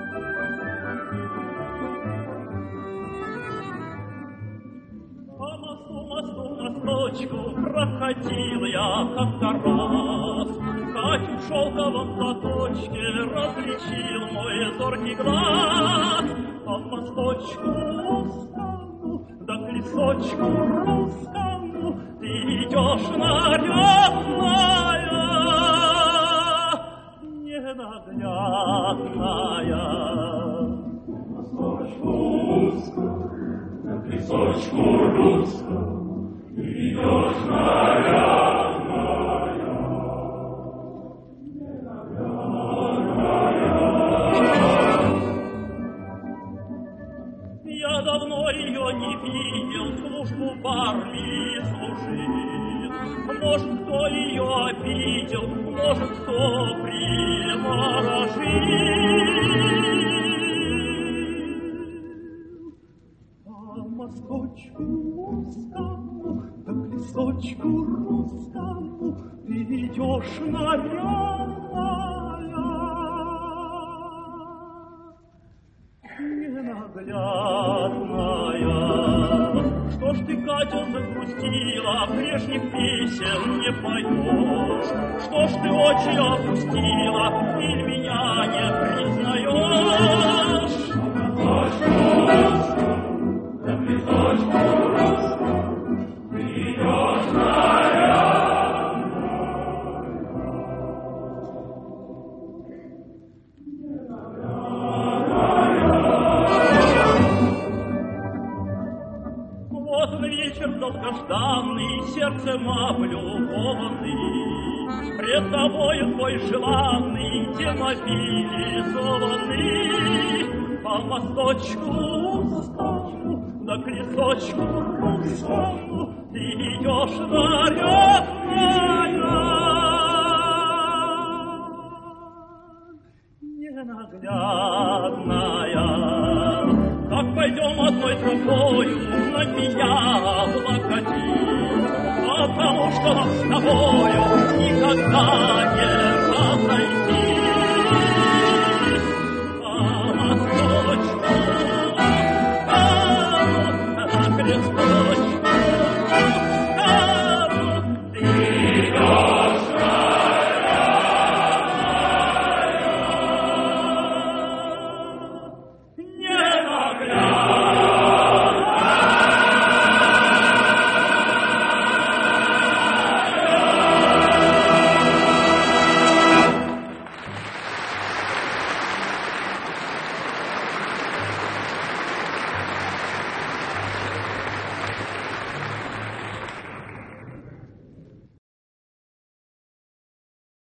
Проходил я как-то раз, Катю в шелковом платочке различил мой зоркий глаз. По мосточку узкому, да к лесочку русскому ты идешь, нарядная, ненаглядная. По мосточку узкому, да к лесочку русскому идешь, нарядная, ненаглядная. Я давно ее не видел, службу в армии служил. Может, кто ее обидел, может, кто приворожил. А мосточку узкому, да к лесочку русскому ты идешь, нарядная, ненаглядная. Что ж ты, Катя, загрустила, прежних песен не поешь? Что ж ты очи опустила, или меня не признаешь? Да к лесочку русскому ты идешь, вот вечер долгожданный, сердцем облюбованный, пред тобою твой желанный, демобилизованный. По мосточку узкому, да к лесочку русскому ты идешь, нарядная, ненаглядная. Как пойдем одной тропою, на меня облокотись, потому что нам с тобою никогда не